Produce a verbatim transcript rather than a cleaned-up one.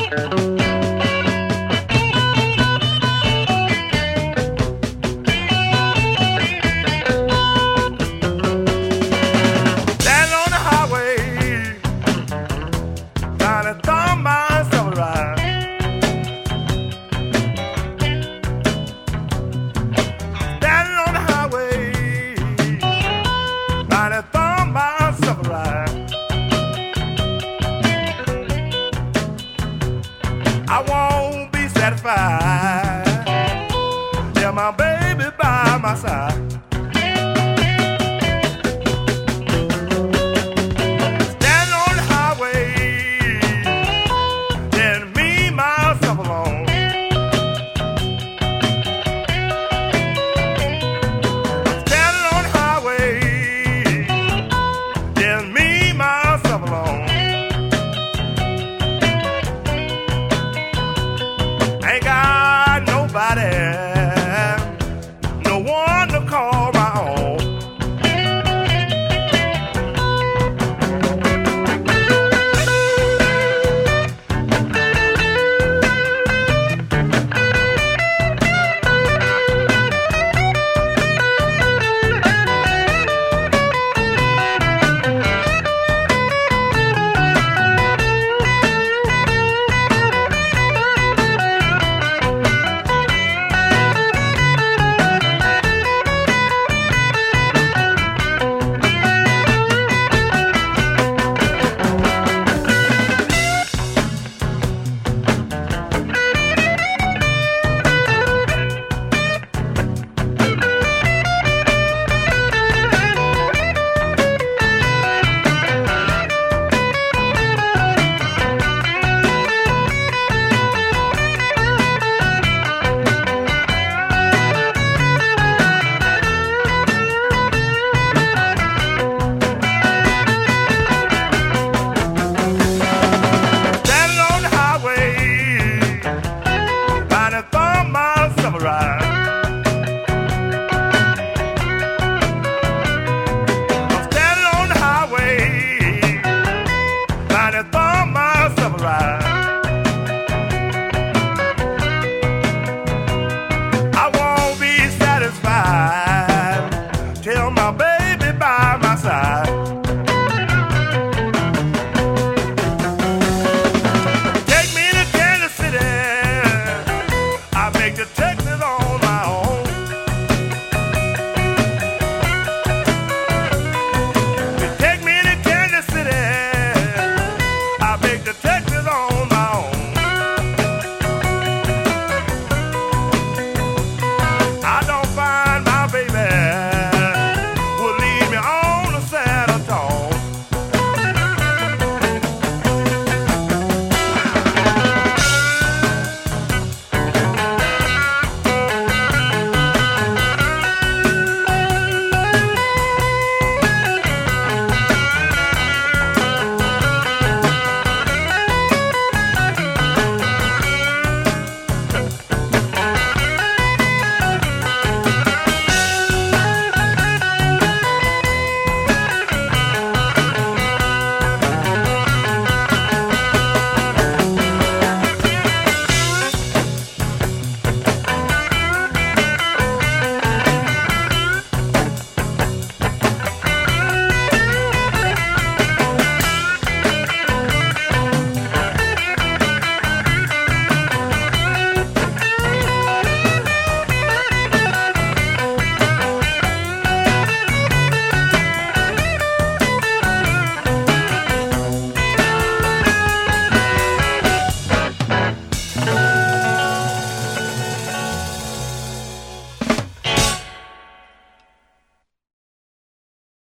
I won't be satisfied till my baby by my side. Standing on the highway, then me myself alone. Standing on the highway, then me myself alone. Ain't got nobody, no one to call my own. I won't be satisfied till my baby by my side. Take me to Kansas City, I make the Texas on my own. You take me to Kansas City, I make the